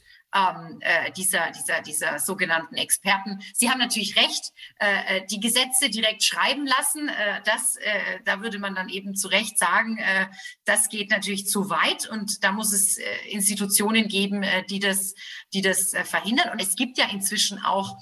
dieser sogenannten Experten. Sie haben natürlich recht, die Gesetze direkt schreiben lassen, da würde man dann eben zu Recht sagen, das geht natürlich zu weit und da muss es Institutionen geben, die das verhindern. Und es gibt ja inzwischen auch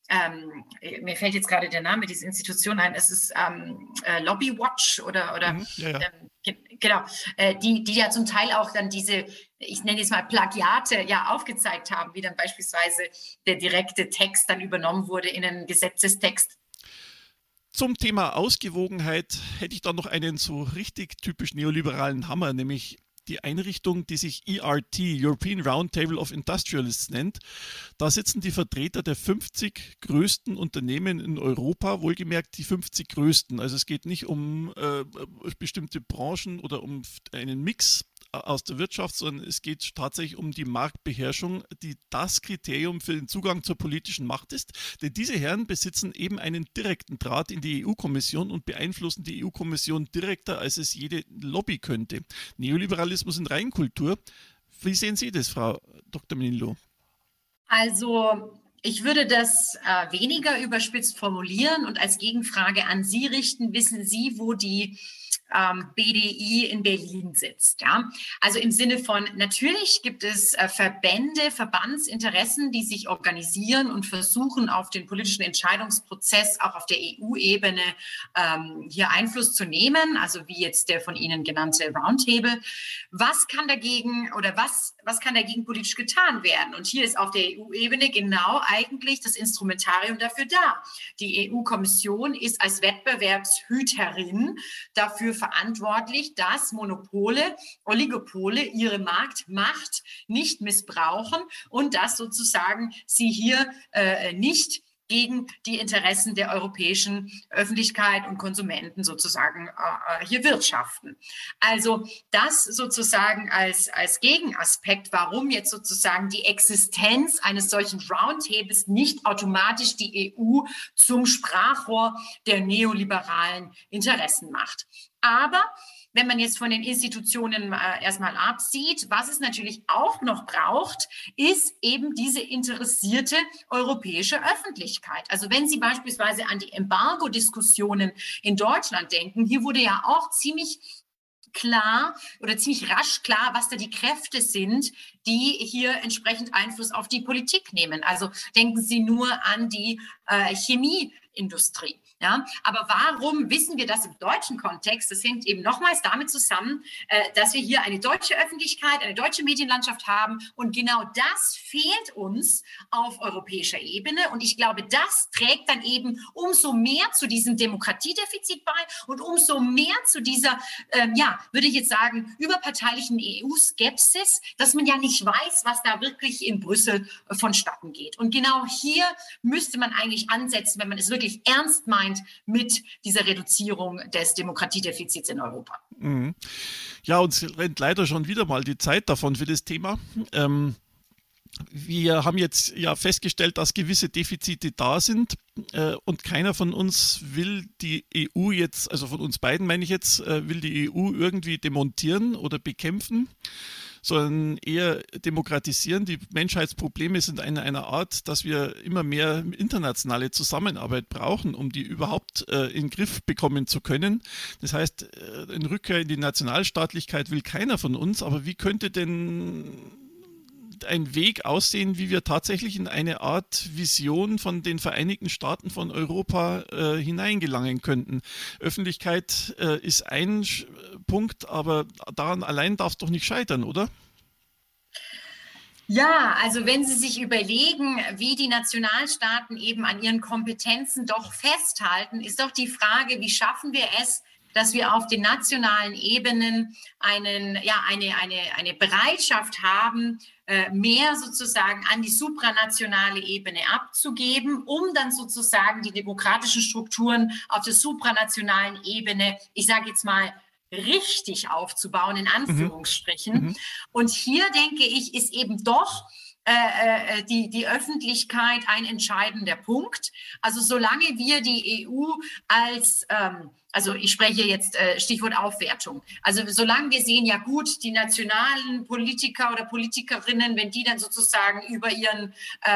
mir fällt jetzt gerade der Name dieser Institution ein, es ist Lobbywatch oder genau, die ja zum Teil auch dann diese, ich nenne es mal Plagiate, aufgezeigt haben, wie dann beispielsweise der direkte Text dann übernommen wurde in einen Gesetzestext. Zum Thema Ausgewogenheit hätte ich dann noch einen so richtig typisch neoliberalen Hammer, nämlich die Einrichtung, die sich ERT, European Roundtable of Industrialists nennt. Da sitzen die Vertreter der 50 größten Unternehmen in Europa, wohlgemerkt die 50 größten. Also es geht nicht um bestimmte Branchen oder um einen Mix aus der Wirtschaft, sondern es geht tatsächlich um die Marktbeherrschung, die das Kriterium für den Zugang zur politischen Macht ist. Denn diese Herren besitzen eben einen direkten Draht in die EU-Kommission und beeinflussen die EU-Kommission direkter, als es jede Lobby könnte. Neoliberalismus in Reinkultur. Wie sehen Sie das, Frau Dr. Menilo? Also ich würde das weniger überspitzt formulieren und als Gegenfrage an Sie richten. Wissen Sie, wo die BDI in Berlin sitzt? Ja? Also im Sinne von, natürlich gibt es Verbände, Verbandsinteressen, die sich organisieren und versuchen, auf den politischen Entscheidungsprozess auch auf der EU-Ebene hier Einfluss zu nehmen, also wie jetzt der von Ihnen genannte Roundtable. Was kann dagegen oder was kann dagegen politisch getan werden? Und hier ist auf der EU-Ebene genau eigentlich das Instrumentarium dafür da. Die EU-Kommission ist als Wettbewerbshüterin dafür verantwortlich, dass Monopole, Oligopole ihre Marktmacht nicht missbrauchen und dass sozusagen sie hier nicht gegen die Interessen der europäischen Öffentlichkeit und Konsumenten sozusagen hier wirtschaften. Also das sozusagen als Gegenaspekt, warum jetzt sozusagen die Existenz eines solchen Roundtables nicht automatisch die EU zum Sprachrohr der neoliberalen Interessen macht. Aber wenn man jetzt von den Institutionen erstmal absieht, was es natürlich auch noch braucht, ist eben diese interessierte europäische Öffentlichkeit. Also wenn Sie beispielsweise an die Embargo-Diskussionen in Deutschland denken, hier wurde ja auch ziemlich klar oder ziemlich rasch klar, was da die Kräfte sind, die hier entsprechend Einfluss auf die Politik nehmen. Also denken Sie nur an die Chemieindustrie. Ja, aber warum wissen wir das im deutschen Kontext? Das hängt eben nochmals damit zusammen, dass wir hier eine deutsche Öffentlichkeit, eine deutsche Medienlandschaft haben. Und genau das fehlt uns auf europäischer Ebene. Und ich glaube, das trägt dann eben umso mehr zu diesem Demokratiedefizit bei und umso mehr zu dieser, würde ich jetzt sagen, überparteilichen EU-Skepsis, dass man ja nicht weiß, was da wirklich in Brüssel vonstatten geht. Und genau hier müsste man eigentlich ansetzen, wenn man es wirklich ernst meint, meint mit dieser Reduzierung des Demokratiedefizits in Europa. Ja, uns rennt leider schon wieder mal die Zeit davon für das Thema. Wir haben jetzt ja festgestellt, dass gewisse Defizite da sind und keiner von uns will die EU jetzt, also von uns beiden meine ich jetzt, will die EU irgendwie demontieren oder bekämpfen, sondern eher demokratisieren. Die Menschheitsprobleme sind einer Art, dass wir immer mehr internationale Zusammenarbeit brauchen, um die überhaupt in den Griff bekommen zu können. Das heißt, eine Rückkehr in die Nationalstaatlichkeit will keiner von uns, aber wie könnte denn ein Weg aussehen, wie wir tatsächlich in eine Art Vision von den Vereinigten Staaten von Europa hineingelangen könnten? Öffentlichkeit ist ein Punkt, aber daran allein darf es doch nicht scheitern, oder? Ja, also wenn Sie sich überlegen, wie die Nationalstaaten eben an ihren Kompetenzen doch festhalten, ist doch die Frage, wie schaffen wir es, dass wir auf den nationalen Ebenen eine Bereitschaft haben, mehr sozusagen an die supranationale Ebene abzugeben, um dann sozusagen die demokratischen Strukturen auf der supranationalen Ebene, ich sage jetzt mal, richtig aufzubauen, in Anführungsstrichen. Und hier, denke ich, ist eben doch die Öffentlichkeit ein entscheidender Punkt. Also solange wir die EU als, also ich spreche jetzt Stichwort Aufwertung, also solange wir sehen, ja gut, die nationalen Politiker oder Politikerinnen, wenn die dann sozusagen über ihren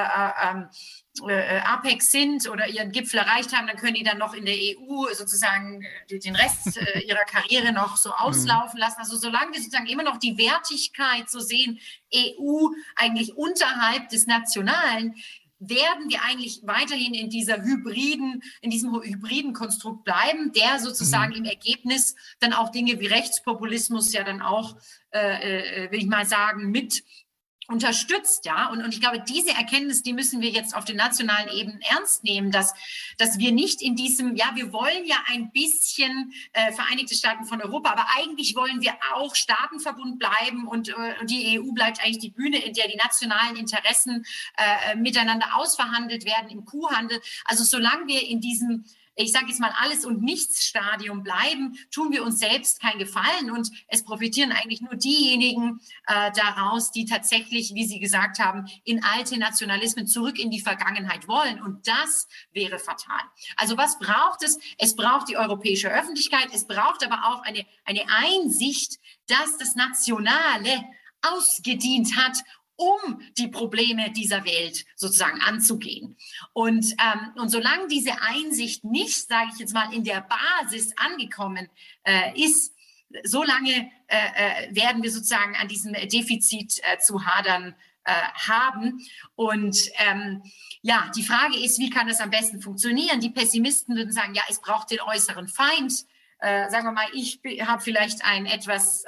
Apex sind oder ihren Gipfel erreicht haben, dann können die dann noch in der EU sozusagen den Rest ihrer Karriere noch so auslaufen lassen. Also solange wir sozusagen immer noch die Wertigkeit so sehen, EU eigentlich unterhalb des Nationalen, werden wir eigentlich weiterhin in diesem hybriden Konstrukt bleiben, der sozusagen im Ergebnis dann auch Dinge wie Rechtspopulismus ja dann auch, will ich mal sagen, mit unterstützt, ja. Und ich glaube, diese Erkenntnis, die müssen wir jetzt auf den nationalen Ebenen ernst nehmen, dass wir nicht in diesem, ja, wir wollen ja ein bisschen Vereinigte Staaten von Europa, aber eigentlich wollen wir auch Staatenverbund bleiben und die EU bleibt eigentlich die Bühne, in der die nationalen Interessen miteinander ausverhandelt werden im Kuhhandel. Also solange wir in diesem, ich sage jetzt mal, Alles- und Nichts-Stadium bleiben, tun wir uns selbst keinen Gefallen und es profitieren eigentlich nur diejenigen daraus, die tatsächlich, wie Sie gesagt haben, in alte Nationalismen zurück in die Vergangenheit wollen und das wäre fatal. Also was braucht es? Es braucht die europäische Öffentlichkeit, es braucht aber auch eine Einsicht, dass das Nationale ausgedient hat, um die Probleme dieser Welt sozusagen anzugehen. Und solange diese Einsicht nicht, sage ich jetzt mal, in der Basis angekommen ist, solange werden wir sozusagen an diesem Defizit zu hadern haben. Und ja, die Frage ist, wie kann das am besten funktionieren? Die Pessimisten würden sagen, ja, es braucht den äußeren Feind. Sagen wir mal, ich habe vielleicht ein etwas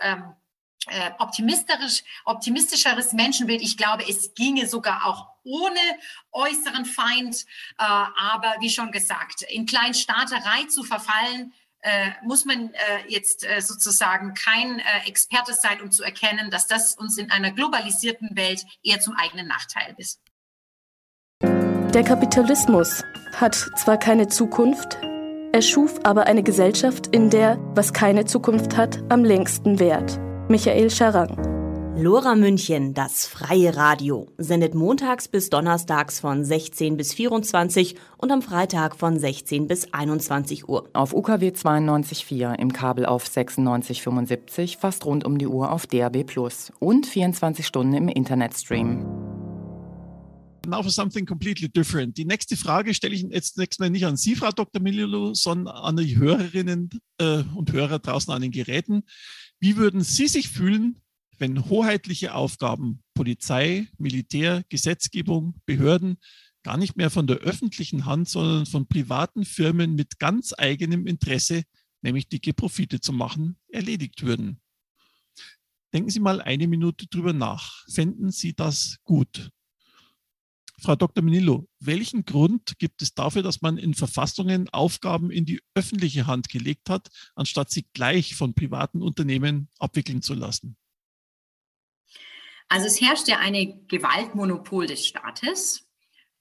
optimistischeres Menschenbild. Ich glaube, es ginge sogar auch ohne äußeren Feind. Aber wie schon gesagt, in Kleinstaaterei zu verfallen, muss man jetzt sozusagen kein Experte sein, um zu erkennen, dass das uns in einer globalisierten Welt eher zum eigenen Nachteil ist. Der Kapitalismus hat zwar keine Zukunft, er schuf aber eine Gesellschaft, in der, was keine Zukunft hat, am längsten währt. Michael Scharang. Lora München, das freie Radio, sendet montags bis donnerstags von 16 bis 24 und am Freitag von 16 bis 21 Uhr. Auf UKW 92.4, im Kabel auf 96.75, fast rund um die Uhr auf DAB+ und 24 Stunden im Internetstream. Now for something completely different. Die nächste Frage stelle ich jetzt zunächst mal nicht an Sie, Frau Dr. Melillo, sondern an die Hörerinnen und Hörer draußen an den Geräten. Wie würden Sie sich fühlen, wenn hoheitliche Aufgaben, Polizei, Militär, Gesetzgebung, Behörden gar nicht mehr von der öffentlichen Hand, sondern von privaten Firmen mit ganz eigenem Interesse, nämlich dicke Profite zu machen, erledigt würden? Denken Sie mal eine Minute drüber nach. Fänden Sie das gut? Frau Dr. Melillo, welchen Grund gibt es dafür, dass man in Verfassungen Aufgaben in die öffentliche Hand gelegt hat, anstatt sie gleich von privaten Unternehmen abwickeln zu lassen? Also es herrscht ja ein Gewaltmonopol des Staates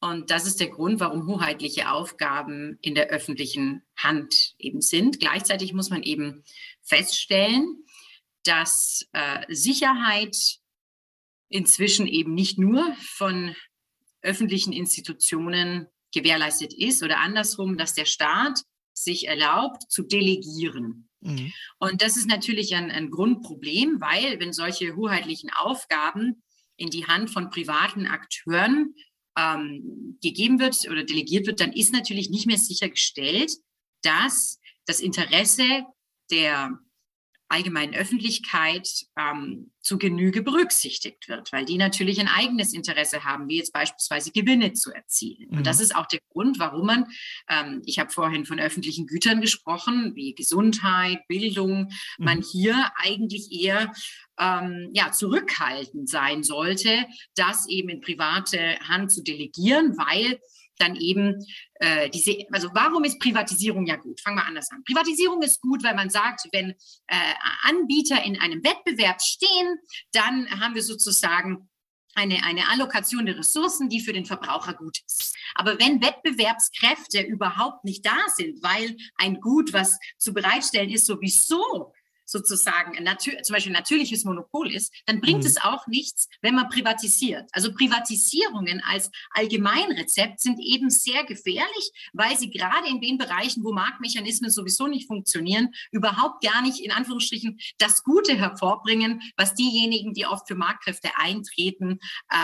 Und das ist der Grund, warum hoheitliche Aufgaben in der öffentlichen Hand eben sind. Gleichzeitig muss man eben feststellen, dass Sicherheit inzwischen eben nicht nur von öffentlichen Institutionen gewährleistet ist oder andersrum, dass der Staat sich erlaubt zu delegieren. Mhm. Und das ist natürlich ein Grundproblem, weil wenn solche hoheitlichen Aufgaben in die Hand von privaten Akteuren gegeben wird oder delegiert wird, dann ist natürlich nicht mehr sichergestellt, dass das Interesse der allgemeinen Öffentlichkeit zu Genüge berücksichtigt wird, weil die natürlich ein eigenes Interesse haben, wie jetzt beispielsweise Gewinne zu erzielen. Und das ist auch der Grund, warum man, ich habe vorhin von öffentlichen Gütern gesprochen, wie Gesundheit, Bildung, man hier eigentlich eher zurückhaltend sein sollte, das eben in private Hand zu delegieren, weil dann eben warum ist Privatisierung ja gut? Fangen wir anders an. Privatisierung ist gut, weil man sagt, wenn Anbieter in einem Wettbewerb stehen, dann haben wir sozusagen eine Allokation der Ressourcen, die für den Verbraucher gut ist. Aber wenn Wettbewerbskräfte überhaupt nicht da sind, weil ein Gut, was zu bereitstellen ist, sowieso sozusagen zum Beispiel ein natürliches Monopol ist, dann bringt es auch nichts, wenn man privatisiert. Also Privatisierungen als Allgemeinrezept sind eben sehr gefährlich, weil sie gerade in den Bereichen, wo Marktmechanismen sowieso nicht funktionieren, überhaupt gar nicht in Anführungsstrichen das Gute hervorbringen, was diejenigen, die oft für Marktkräfte eintreten,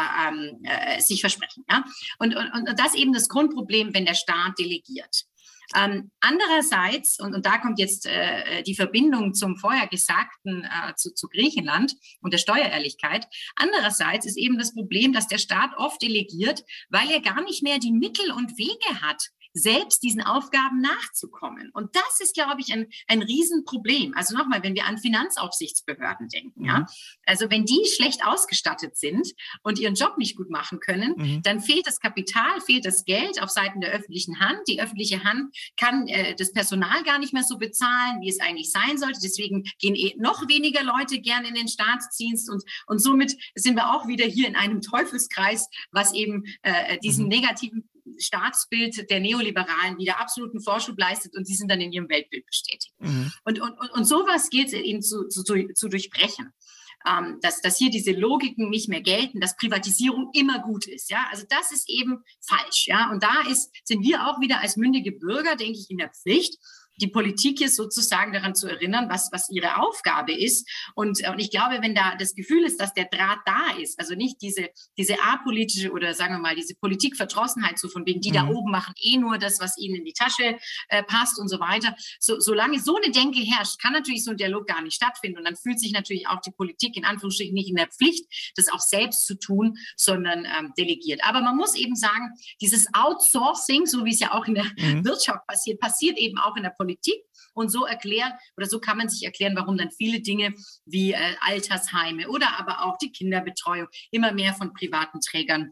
sich versprechen. Ja? Und das ist eben das Grundproblem, wenn der Staat delegiert. Andererseits, und da kommt jetzt die Verbindung zum vorher Gesagten zu Griechenland und der Steuerehrlichkeit, andererseits ist eben das Problem, dass der Staat oft delegiert, weil er gar nicht mehr die Mittel und Wege hat, selbst diesen Aufgaben nachzukommen. Und das ist, glaube ich, ein Riesenproblem. Also nochmal, wenn wir an Finanzaufsichtsbehörden denken, ja, also wenn die schlecht ausgestattet sind und ihren Job nicht gut machen können, dann fehlt das Kapital, fehlt das Geld auf Seiten der öffentlichen Hand. Die öffentliche Hand kann das Personal gar nicht mehr so bezahlen, wie es eigentlich sein sollte. Deswegen gehen noch weniger Leute gerne in den Staatsdienst und somit sind wir auch wieder hier in einem Teufelskreis, was eben diesen negativen Staatsbild der Neoliberalen wieder absoluten Vorschub leistet und sie sind dann in ihrem Weltbild bestätigt. Und sowas gilt es eben zu durchbrechen. Dass hier diese Logiken nicht mehr gelten, dass Privatisierung immer gut ist. Ja? Also das ist eben falsch. Ja? Und da sind wir auch wieder als mündige Bürger, denke ich, in der Pflicht, die Politik ist sozusagen daran zu erinnern, was ihre Aufgabe ist. Und ich glaube, wenn da das Gefühl ist, dass der Draht da ist, also nicht diese apolitische oder sagen wir mal diese Politikverdrossenheit, so von wegen, die da oben machen nur das, was ihnen in die Tasche passt und so weiter. Solange so eine Denke herrscht, kann natürlich so ein Dialog gar nicht stattfinden. Und dann fühlt sich natürlich auch die Politik in Anführungsstrichen nicht in der Pflicht, das auch selbst zu tun, sondern delegiert. Aber man muss eben sagen, dieses Outsourcing, so wie es ja auch in der Wirtschaft passiert eben auch in der Politik. Und so kann man sich erklären, warum dann viele Dinge wie Altersheime oder aber auch die Kinderbetreuung immer mehr von privaten Trägern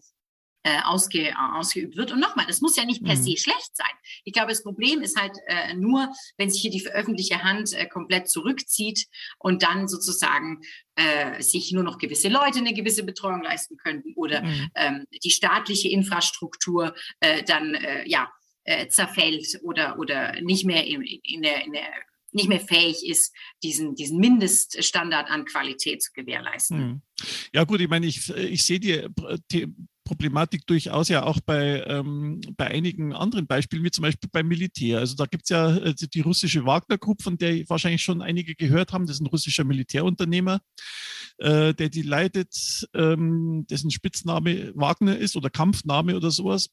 ausgeübt wird. Und nochmal, das muss ja nicht per se schlecht sein. Ich glaube, das Problem ist halt nur, wenn sich hier die öffentliche Hand komplett zurückzieht und dann sozusagen sich nur noch gewisse Leute eine gewisse Betreuung leisten könnten oder die staatliche Infrastruktur zerfällt oder nicht mehr nicht mehr fähig ist, diesen Mindeststandard an Qualität zu gewährleisten. Ja gut, ich meine, ich sehe die Problematik durchaus ja auch bei einigen anderen Beispielen, wie zum Beispiel beim Militär. Also da gibt es ja die russische Wagner Group, von der wahrscheinlich schon einige gehört haben. Das ist ein russischer Militärunternehmer, der die leitet, dessen Spitzname Wagner ist oder Kampfname oder sowas.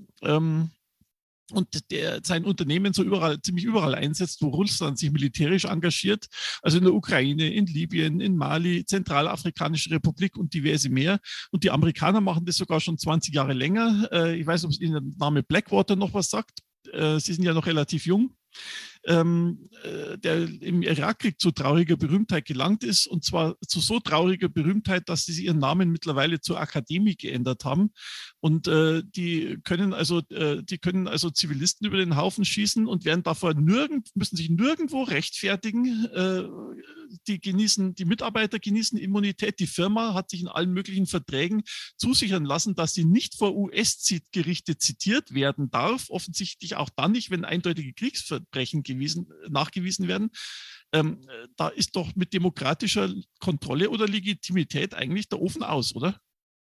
Und der sein Unternehmen ziemlich überall einsetzt, wo Russland sich militärisch engagiert, also in der Ukraine, in Libyen, in Mali, Zentralafrikanische Republik und diverse mehr. Und die Amerikaner machen das sogar schon 20 Jahre länger. Ich weiß nicht, ob Ihnen der Name Blackwater noch was sagt. Sie sind ja noch relativ jung. der im Irakkrieg zu trauriger Berühmtheit gelangt ist, und zwar zu so trauriger Berühmtheit, dass sie ihren Namen mittlerweile zur Akademie geändert haben. Und die können also Zivilisten über den Haufen schießen und werden davor müssen sich nirgendwo rechtfertigen. Die Mitarbeiter genießen Immunität. Die Firma hat sich in allen möglichen Verträgen zusichern lassen, dass sie nicht vor US-Gerichte zitiert werden darf. Offensichtlich auch dann nicht, wenn eindeutige Kriegsverbrechen nachgewiesen werden. Da ist doch mit demokratischer Kontrolle oder Legitimität eigentlich der Ofen aus, oder?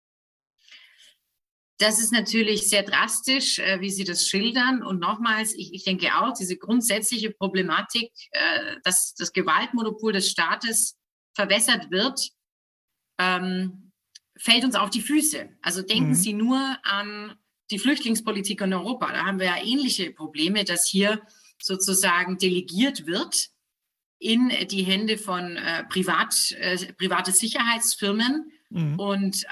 Das ist natürlich sehr drastisch, wie Sie das schildern. Und nochmals, ich denke auch, diese grundsätzliche Problematik, dass das Gewaltmonopol des Staates verwässert wird, fällt uns auf die Füße. Also denken Sie nur an die Flüchtlingspolitik in Europa. Da haben wir ja ähnliche Probleme, dass hier sozusagen delegiert wird in die Hände von private Sicherheitsfirmen. Und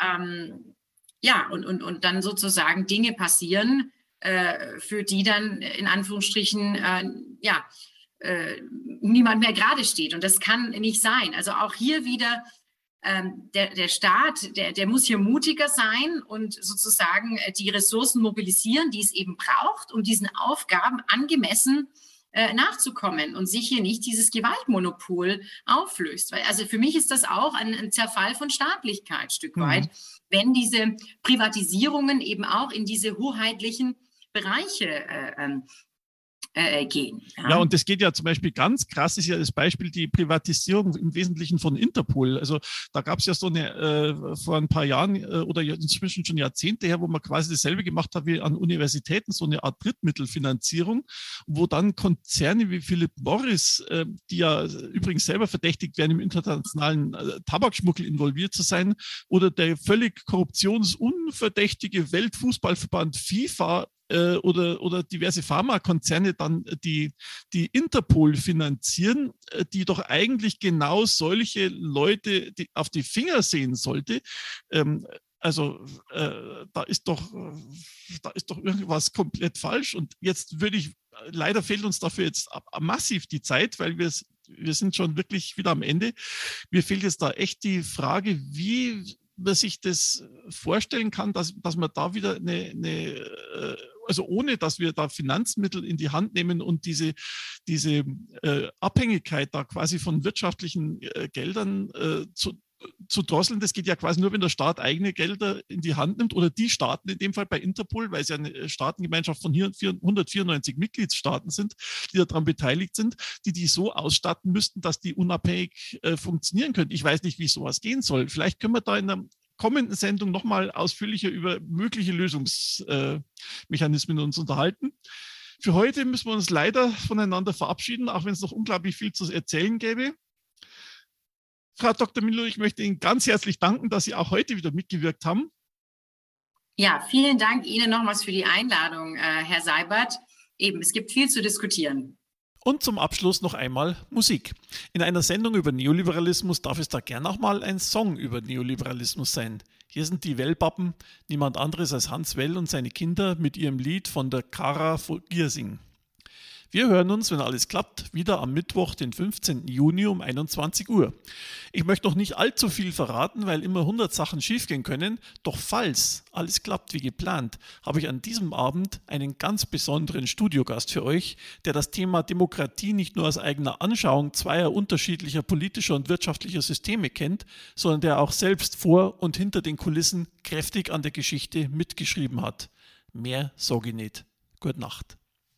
und dann sozusagen Dinge passieren, für die dann in Anführungsstrichen niemand mehr gerade steht. Und das kann nicht sein. Also auch hier wieder der Staat, der muss hier mutiger sein und sozusagen die Ressourcen mobilisieren, die es eben braucht, um diesen Aufgaben angemessen nachzukommen und sich hier nicht dieses Gewaltmonopol auflöst. Weil, also für mich ist das auch ein Zerfall von Staatlichkeit, Stück weit, wenn diese Privatisierungen eben auch in diese hoheitlichen Bereiche gehen. Ja, und das geht ja zum Beispiel ganz krass, ist ja das Beispiel die Privatisierung im Wesentlichen von Interpol. Also da gab es ja so eine, vor ein paar Jahren oder inzwischen schon Jahrzehnte her, wo man quasi dasselbe gemacht hat wie an Universitäten, so eine Art Drittmittelfinanzierung, wo dann Konzerne wie Philip Morris, die ja übrigens selber verdächtigt werden, im internationalen Tabakschmuggel involviert zu sein, oder der völlig korruptionsunverdächtige Weltfußballverband FIFA oder diverse Pharmakonzerne dann die Interpol finanzieren, die doch eigentlich genau solche Leute auf die Finger sehen sollte. Da ist doch irgendwas komplett falsch. Und jetzt leider fehlt uns dafür jetzt massiv die Zeit, weil wir sind schon wirklich wieder am Ende. Mir fehlt jetzt da echt die Frage, wie man sich das vorstellen kann, dass man da wieder also ohne, dass wir da Finanzmittel in die Hand nehmen und diese Abhängigkeit da quasi von wirtschaftlichen Geldern zu drosseln, das geht ja quasi nur, wenn der Staat eigene Gelder in die Hand nimmt oder die Staaten, in dem Fall bei Interpol, weil es ja eine Staatengemeinschaft von 194 Mitgliedstaaten sind, die daran beteiligt sind, die so ausstatten müssten, dass die unabhängig funktionieren können. Ich weiß nicht, wie sowas gehen soll. Vielleicht können wir da in der kommenden Sendung nochmal ausführlicher über mögliche Lösungsmechanismen uns unterhalten. Für heute müssen wir uns leider voneinander verabschieden, auch wenn es noch unglaublich viel zu erzählen gäbe. Frau Dr. Miller, ich möchte Ihnen ganz herzlich danken, dass Sie auch heute wieder mitgewirkt haben. Ja, vielen Dank Ihnen nochmals für die Einladung, Herr Seibert. Eben, es gibt viel zu diskutieren. Und zum Abschluss noch einmal Musik. In einer Sendung über Neoliberalismus darf es da gern auch mal ein Song über Neoliberalismus sein. Hier sind die Wellpappen, niemand anderes als Hans Well und seine Kinder mit ihrem Lied von der Kara von Giersing. Wir hören uns, wenn alles klappt, wieder am Mittwoch, den 15. Juni um 21 Uhr. Ich möchte noch nicht allzu viel verraten, weil immer 100 Sachen schiefgehen können. Doch falls alles klappt wie geplant, habe ich an diesem Abend einen ganz besonderen Studiogast für euch, der das Thema Demokratie nicht nur aus eigener Anschauung zweier unterschiedlicher politischer und wirtschaftlicher Systeme kennt, sondern der auch selbst vor und hinter den Kulissen kräftig an der Geschichte mitgeschrieben hat. Mehr sage ich nicht. Gute Nacht.